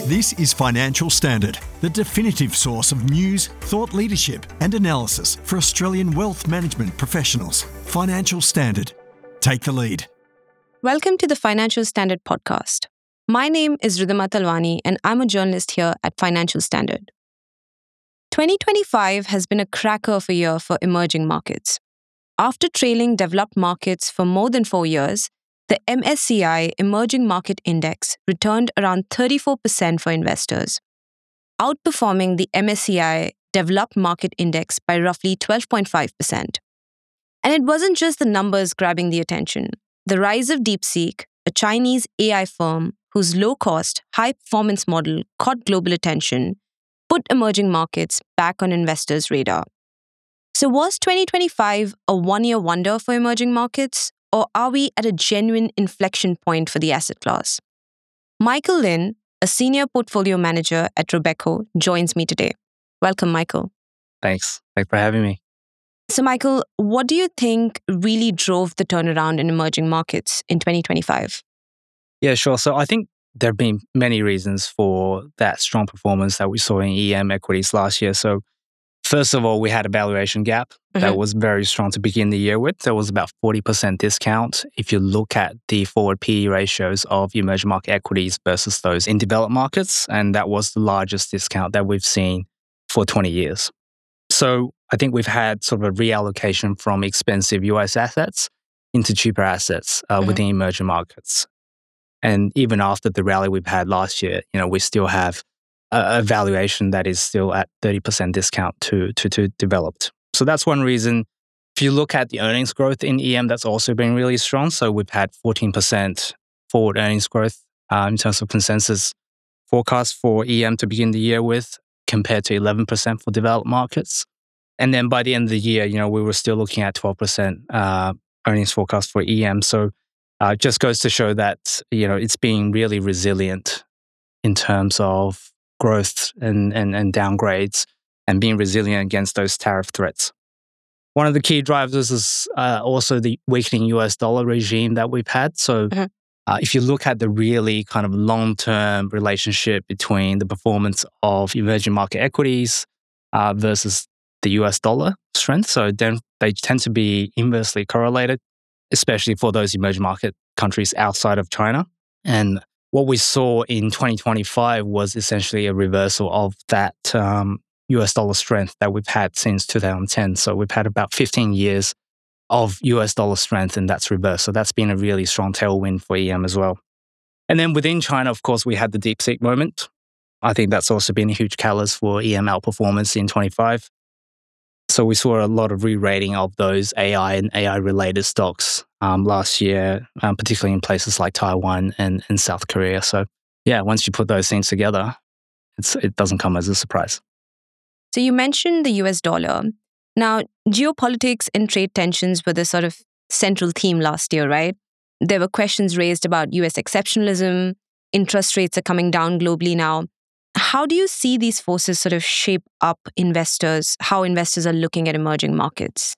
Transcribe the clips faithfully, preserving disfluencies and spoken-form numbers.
This is Financial Standard, the definitive source of news, thought leadership and analysis for Australian wealth management professionals. Financial Standard. Take the lead. Welcome to the Financial Standard podcast. My name is Ridhima Talwani and I'm a journalist here at Financial Standard. twenty twenty-five has been a cracker of a year for emerging markets. After trailing developed markets for more than four years, the M S C I Emerging Market Index returned around thirty-four percent for investors, outperforming the M S C I Developed Market Index by roughly twelve point five percent. And it wasn't just the numbers grabbing the attention. The rise of DeepSeek, a Chinese A I firm whose low-cost, high-performance model caught global attention, put emerging markets back on investors' radar. So was twenty twenty-five a one-year wonder for emerging markets? Or are we at a genuine inflection point for the asset class? Michael Lin, a senior portfolio manager at Robeco, joins me today. Welcome, Michael. Thanks. Thanks for having me. So, Michael, what do you think really drove the turnaround in emerging markets in twenty twenty-five? Yeah, sure. So I think there have been many reasons for that strong performance that we saw in E M equities last year. So first of all, we had a valuation gap mm-hmm. that was very strong to begin the year with. There was about forty percent discount if you look at the forward P E ratios of emerging market equities versus those in developed markets. And that was the largest discount that we've seen for twenty years. So I think we've had sort of a reallocation from expensive U S assets into cheaper assets uh, mm-hmm. within emerging markets. And even after the rally we've had last year, you know, we still have a valuation that is still at thirty percent discount to, to, to developed. So that's one reason. If you look at the earnings growth in E M, that's also been really strong. So we've had fourteen percent forward earnings growth uh, in terms of consensus forecast for E M to begin the year with, compared to eleven percent for developed markets. And then by the end of the year, you know, we were still looking at twelve percent uh, earnings forecast for E M. So uh, it just goes to show that, you know, it's being really resilient in terms of growth and, and, and downgrades and being resilient against those tariff threats. One of the key drivers is uh, also the weakening U S dollar regime that we've had. So mm-hmm. uh, if you look at the really kind of long-term relationship between the performance of emerging market equities uh, versus the U S dollar strength, so then they tend to be inversely correlated, especially for those emerging market countries outside of China. And what we saw in twenty twenty-five was essentially a reversal of that um, U S dollar strength that we've had since two thousand ten. So we've had about fifteen years of U S dollar strength, and that's reversed. So that's been a really strong tailwind for E M as well. And then within China, of course, we had the DeepSeek moment. I think that's also been a huge catalyst for E M outperformance in twenty-five. So we saw a lot of re-rating of those A I and A I-related stocks um, last year, um, particularly in places like Taiwan and, and South Korea. So yeah, once you put those things together, it's, it doesn't come as a surprise. So you mentioned the U S dollar. Now, geopolitics and trade tensions were the sort of central theme last year, right? There were questions raised about U S exceptionalism. Interest rates are coming down globally now. How do you see these forces sort of shape up investors, how investors are looking at emerging markets?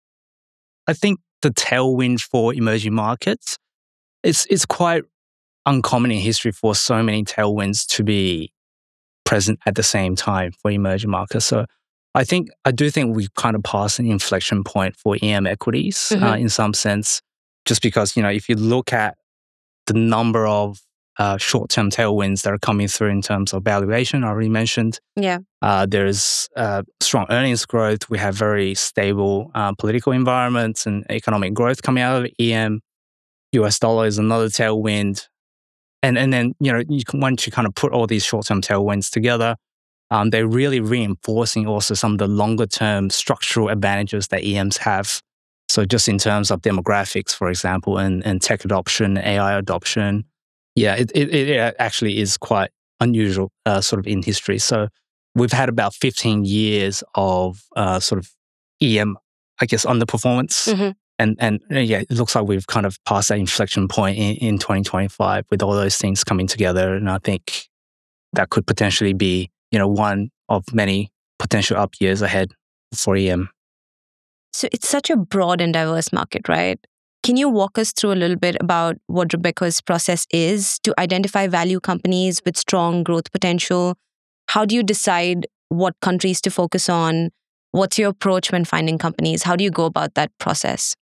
I think the tailwind for emerging markets, it's, it's quite uncommon in history for so many tailwinds to be present at the same time for emerging markets. So I think, I do think we kind of passed an inflection point for E M equities mm-hmm. uh, in some sense, just because, you know, if you look at the number of Uh, short-term tailwinds that are coming through in terms of valuation, I already mentioned. Yeah. Uh, there's uh, strong earnings growth. We have very stable uh, political environments and economic growth coming out of E M. U S dollar is another tailwind. And and then, you know, you can, once you kind of put all these short-term tailwinds together, um, they're really reinforcing also some of the longer-term structural advantages that E Ms have. So just in terms of demographics, for example, and, and tech adoption, A I adoption, Yeah, it, it, it actually is quite unusual uh, sort of in history. So we've had about fifteen years of uh, sort of E M, I guess, underperformance. Mm-hmm. And, and yeah, it looks like we've kind of passed that inflection point in, in twenty twenty-five with all those things coming together. And I think that could potentially be, you know, one of many potential up years ahead for E M. So it's such a broad and diverse market, right? can you walk us through a little bit about what Rebecca's process is to identify value companies with strong growth potential? How do you decide what countries to focus on? What's your approach when finding companies? How do you go about that process?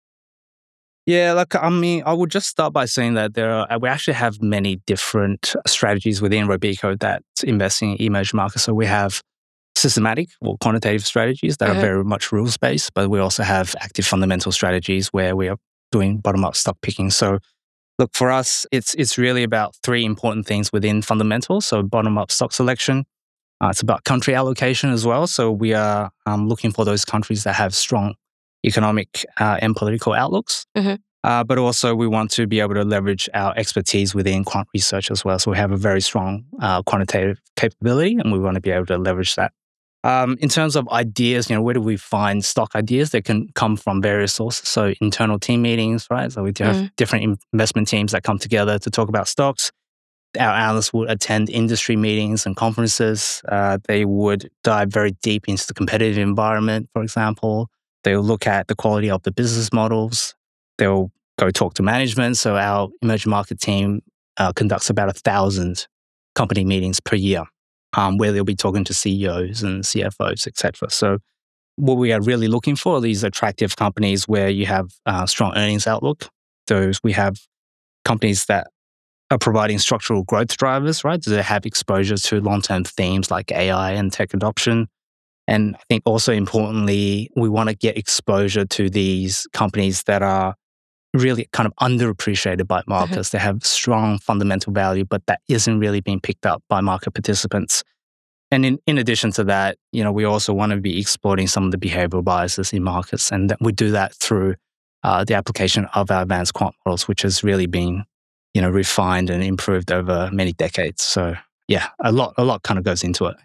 Yeah, like, I mean, I would just start by saying that there are, we actually have many different strategies within Robeco that's investing in emerging markets. So we have systematic or quantitative strategies that mm-hmm. are very much rules-based, but we also have active fundamental strategies where we are doing bottom-up stock picking. So look, for us, it's it's really about three important things within fundamentals. So bottom-up stock selection. Uh, it's about country allocation as well. So we are um, looking for those countries that have strong economic uh, and political outlooks. Mm-hmm. Uh, but also we want to be able to leverage our expertise within quant research as well. So we have a very strong uh, quantitative capability and we want to be able to leverage that. Um, in terms of ideas, you know, where do we find stock ideas? They can come from various sources. So internal team meetings, right? So we have mm. different investment teams that come together to talk about stocks. Our analysts would attend industry meetings and conferences. Uh, they would dive very deep into the competitive environment, for example. They'll look at the quality of the business models. They'll go talk to management. So our emerging market team uh, conducts about a thousand company meetings per year, um, where they'll be talking to C E Os and C F Os, et cetera. So what we are really looking for are these attractive companies where you have uh, strong earnings outlook. So we have companies that are providing structural growth drivers, right? Do they have exposure to long-term themes like A I and tech adoption? And I think also importantly, we want to get exposure to these companies that are really kind of underappreciated by markets. Mm-hmm. They have strong fundamental value, but that isn't really being picked up by market participants. And in, in addition to that, you know, we also want to be exploiting some of the behavioral biases in markets. And that we do that through uh, the application of our advanced quant models, which has really been, you know, refined and improved over many decades. So yeah, a lot, a lot kind of goes into it.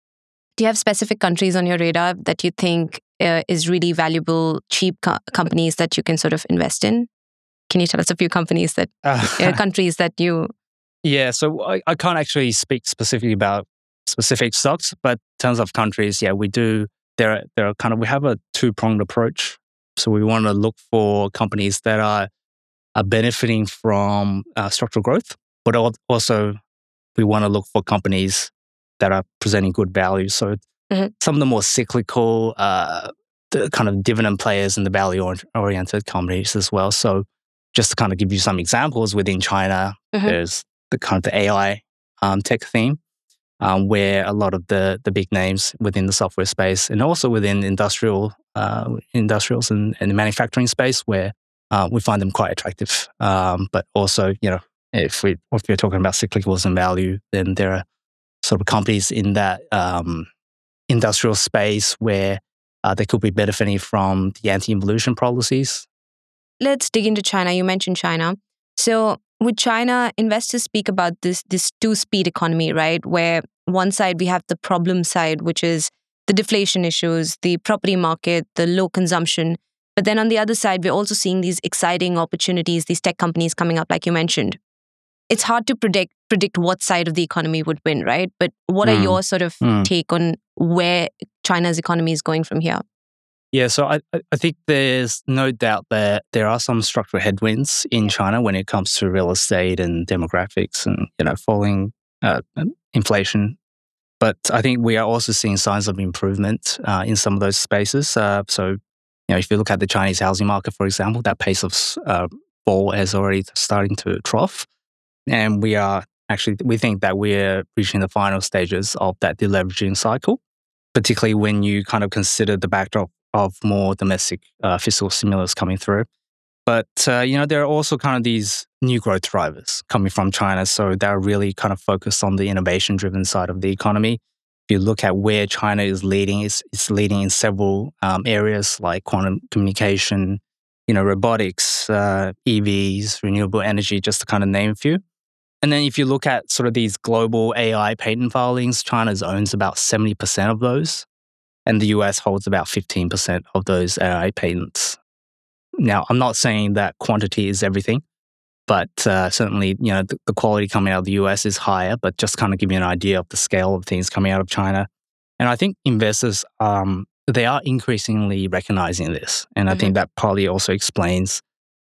Do you have specific countries on your radar that you think uh, is really valuable, cheap co- companies that you can sort of invest in? Can you tell us a few companies that, uh, uh, countries that you... Yeah, so I, I can't actually speak specifically about specific stocks, but in terms of countries, yeah, we do, there are, there are kind of, we have a two-pronged approach. So we want to look for companies that are, are benefiting from uh, structural growth, but also we want to look for companies that are presenting good value. So mm-hmm. some of the more cyclical, uh, the kind of dividend players and the value-oriented companies as well. So just to kind of give you some examples, within China, mm-hmm. there's the kind of the A I um, tech theme, um, where a lot of the the big names within the software space and also within industrial uh, industrials and, and the manufacturing space, where uh, we find them quite attractive. Um, but also, you know, if we if we're talking about cyclicals and value, then there are sort of companies in that um, industrial space where uh, they could be benefiting from the anti-involution policies. Let's dig into China. You mentioned China. So with China, investors speak about this, this two-speed economy, right? Where one side we have the problem side, which is the deflation issues, the property market, the low consumption. But then on the other side, we're also seeing these exciting opportunities, these tech companies coming up, like you mentioned. It's hard to predict predict what side of the economy would win, right? But what mm. are your sort of mm. take on where China's economy is going from here? Yeah, so I, I think there's no doubt that there are some structural headwinds in China when it comes to real estate and demographics and, you know, falling uh, inflation. But I think we are also seeing signs of improvement uh, in some of those spaces. Uh, so, you know, if you look at the Chinese housing market, for example, that pace of uh, fall is already starting to trough. And we are actually, we think that we're reaching the final stages of that deleveraging cycle, particularly when you kind of consider the backdrop of more domestic uh, fiscal stimulus coming through. But, uh, you know, there are also kind of these new growth drivers coming from China. So they're really kind of focused on the innovation-driven side of the economy. If you look at where China is leading, it's, it's leading in several um, areas like quantum communication, you know, robotics, uh, E Vs, renewable energy, just to kind of name a few. And then if you look at sort of these global A I patent filings, China owns about seventy percent of those. And the U S holds about fifteen percent of those A I patents. Now, I'm not saying that quantity is everything, but uh, certainly, you know, the, the quality coming out of the U S is higher, but just kind of give you an idea of the scale of things coming out of China. And I think investors, um, they are increasingly recognizing this. And I mm-hmm. think that probably also explains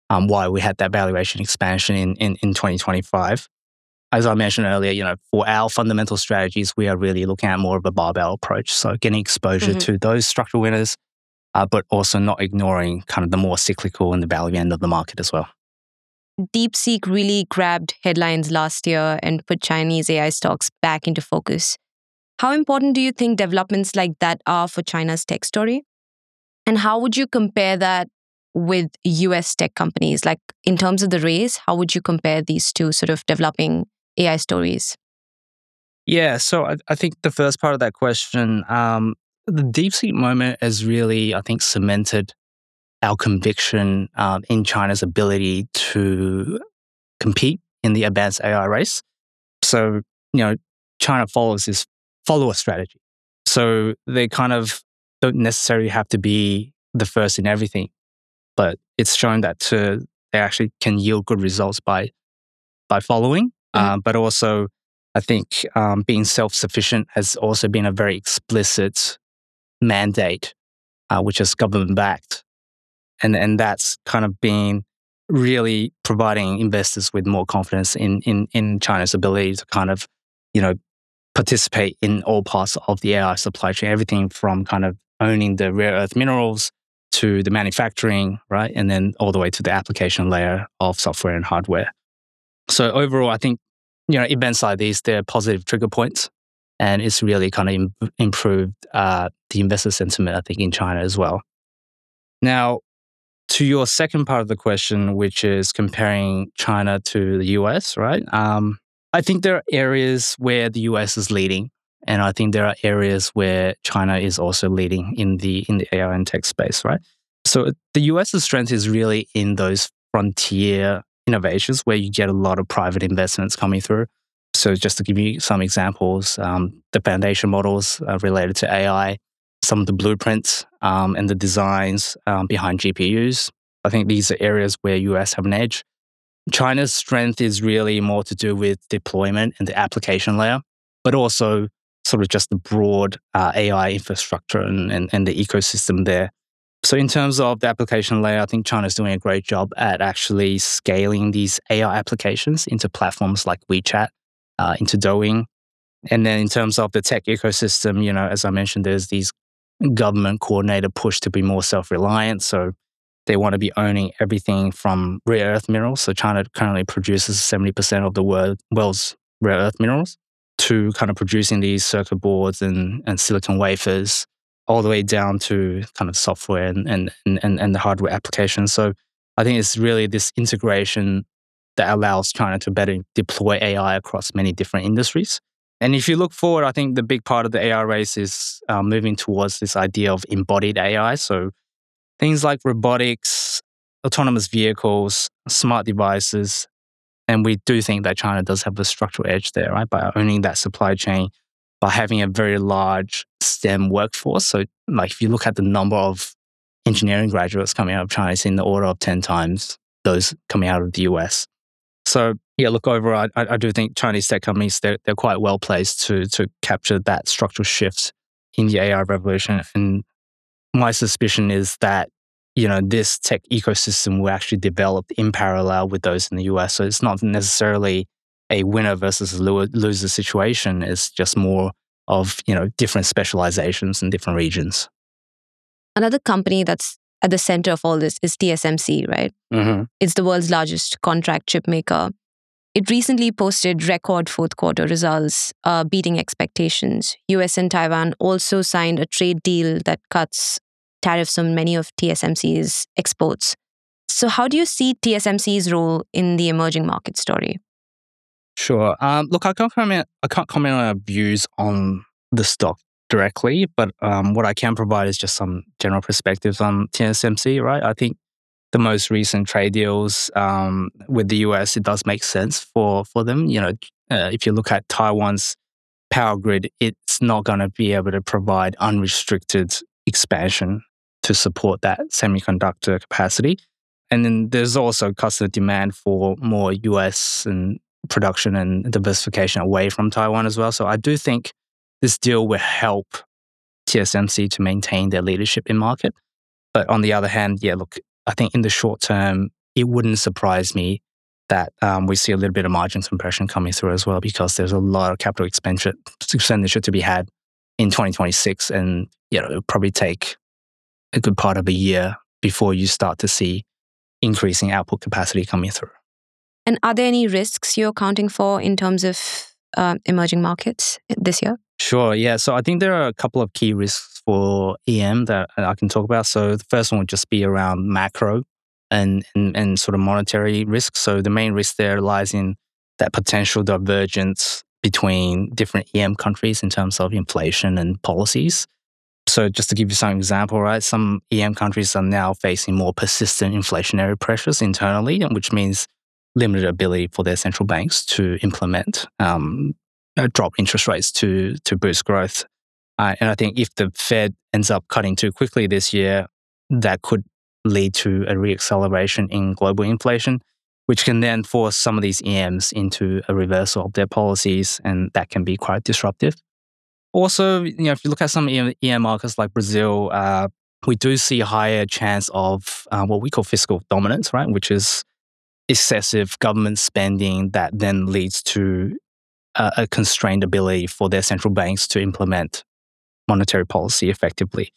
um, why we had that valuation expansion in, in, in twenty twenty-five. As I mentioned earlier, you know, for our fundamental strategies, we are really looking at more of a barbell approach. So getting exposure mm-hmm. to those structural winners, uh, but also not ignoring kind of the more cyclical and the value end of the market as well. DeepSeek really grabbed headlines last year and put Chinese A I stocks back into focus. How important do you think developments like that are for China's tech story? And how would you compare that with U S tech companies? Like in terms of the race, how would you compare these two sort of developing A I stories? Yeah, so I, I think the first part of that question, um, the DeepSeek moment has really, I think, cemented our conviction um, in China's ability to compete in the advanced A I race. So, you know, China follows this follower strategy. So they kind of don't necessarily have to be the first in everything, but it's shown that to, they actually can yield good results by by following. Mm-hmm. Um, but also, I think um, being self-sufficient has also been a very explicit mandate, uh, which is government-backed. And and that's kind of been really providing investors with more confidence in, in in China's ability to kind of, you know, participate in all parts of the A I supply chain, everything from kind of owning the rare earth minerals to the manufacturing, right? And then all the way to the application layer of software and hardware. So overall, I think, you know, events like these, they're positive trigger points. And it's really kind of im- improved uh, the investor sentiment, I think, in China as well. Now, to your second part of the question, which is comparing China to the U S, right? Um, I think there are areas where the U S is leading, and I think there are areas where China is also leading in the in the A I and tech space, right? So the US's strength is really in those frontier innovations where you get a lot of private investments coming through. So just to give you some examples, um, the foundation models uh, related to A I, some of the blueprints um, and the designs um, behind G P Us. I think these are areas where U S have an edge. China's strength is really more to do with deployment and the application layer, but also sort of just the broad uh, A I infrastructure and, and, and the ecosystem there. So in terms of the application layer, I think China's doing a great job at actually scaling these A I applications into platforms like WeChat, uh, into Douyin. And then in terms of the tech ecosystem, you know, as I mentioned, there's these government coordinated push to be more self-reliant. So they want to be owning everything from rare earth minerals. So China currently produces seventy percent of the world, world's rare earth minerals, to kind of producing these circuit boards and, and silicon wafers, all the way down to kind of software and, and, and, and the hardware applications. So I think it's really this integration that allows China to better deploy A I across many different industries. And if you look forward, I think the big part of the A I race is uh, moving towards this idea of embodied A I. So things like robotics, autonomous vehicles, smart devices. And we do think that China does have a structural edge there, right? By owning that supply chain, by having a very large STEM workforce. So like if you look at the number of engineering graduates coming out of China, it's in the order of ten times those coming out of the U S. So yeah, look, overall, I, I do think Chinese tech companies, they're, they're quite well placed to, to capture that structural shift in the A I revolution. And my suspicion is that, you know, this tech ecosystem will actually develop in parallel with those in the U S. So it's not necessarily a winner versus a loser situation. It's just more of, you know, different specializations in different regions. Another company that's at the center of all this is T S M C, right? Mm-hmm. It's the world's largest contract chip maker. It recently posted record fourth quarter results, uh, beating expectations. U S and Taiwan also signed a trade deal that cuts tariffs on many of T S M C's exports. So how do you see T S M C's role in the emerging market story? Sure. Um, look, I can't comment. I can't comment on our views on the stock directly, but um, what I can provide is just some general perspectives on T S M C. Right. I think the most recent trade deals um, with the U S, it does make sense for for them. You know, uh, if you look at Taiwan's power grid, it's not going to be able to provide unrestricted expansion to support that semiconductor capacity. And then there's also customer demand for more U S and production and diversification away from Taiwan as well. So I do think this deal will help T S M C to maintain their leadership in market. But on the other hand, yeah, look, I think in the short term, it wouldn't surprise me that um, we see a little bit of margin compression coming through as well, because there's a lot of capital expenditure, expenditure to be had in twenty twenty-six. And, you know, it'll probably take a good part of a year before you start to see increasing output capacity coming through. And are there any risks you're accounting for in terms of uh, emerging markets this year? Sure, yeah. So I think there are a couple of key risks for E M that I can talk about. So the first one would just be around macro and, and, and sort of monetary risk. So the main risk there lies in that potential divergence between different E M countries in terms of inflation and policies. So just to give you some example, right, some E M countries are now facing more persistent inflationary pressures internally, which means limited ability for their central banks to implement um, uh, drop interest rates to to boost growth. Uh, and I think if the Fed ends up cutting too quickly this year, that could lead to a reacceleration in global inflation, which can then force some of these E Ms into a reversal of their policies, and that can be quite disruptive. Also, you know, if you look at some E M markets like Brazil, uh, we do see a higher chance of uh, what we call fiscal dominance, right, which is excessive government spending that then leads to uh, a constrained ability for their central banks to implement monetary policy effectively.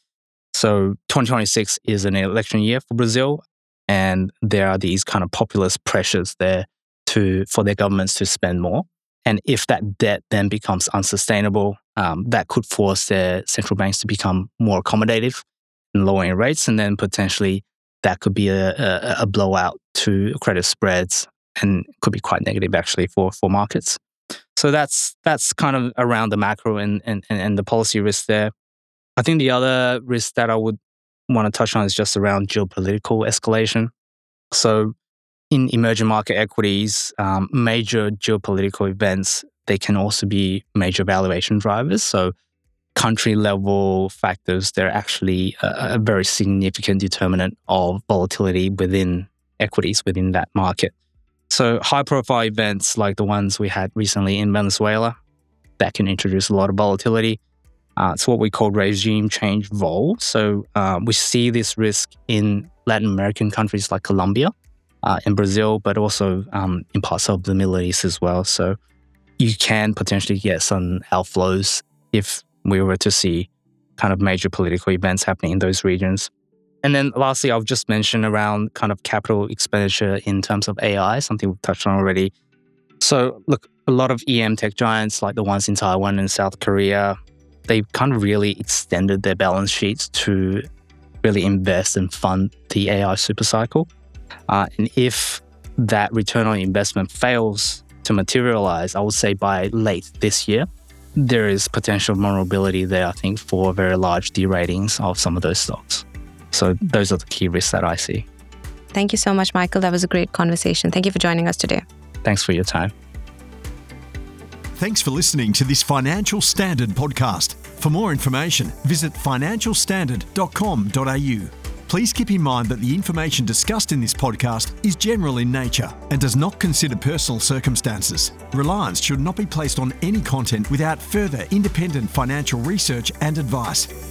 So twenty twenty-six is an election year for Brazil, and there are these kind of populist pressures there to for their governments to spend more. And if that debt then becomes unsustainable, um, that could force their central banks to become more accommodative in lowering rates, and then potentially that could be a, a, a blowout to credit spreads and could be quite negative actually for, for markets. So that's that's kind of around the macro and, and, and the policy risk there. I think the other risk that I would want to touch on is just around geopolitical escalation. So in emerging market equities, um, major geopolitical events, they can also be major valuation drivers. So country level factors, they're actually a, a very significant determinant of volatility within equities within that market. So high profile events like the ones we had recently in Venezuela, that can introduce a lot of volatility. Uh, it's what we call regime change vol. So uh, we see this risk in Latin American countries like Colombia, uh, in Brazil, but also um, in parts of the Middle East as well. So you can potentially get some outflows if we were to see kind of major political events happening in those regions. And then lastly, I'll just mention around kind of capital expenditure in terms of A I, something we've touched on already. So look, a lot of E M tech giants like the ones in Taiwan and South Korea, they've kind of really extended their balance sheets to really invest and fund the A I supercycle. Uh, and if that return on investment fails to materialize, I would say by late this year, there is potential vulnerability there, I think, for very large deratings of some of those stocks. So those are the key risks that I see. Thank you so much, Michael. That was a great conversation. Thank you for joining us today. Thanks for your time. Thanks for listening to this Financial Standard podcast. For more information, visit financial standard dot com dot a u. Please keep in mind that the information discussed in this podcast is general in nature and does not consider personal circumstances. Reliance should not be placed on any content without further independent financial research and advice.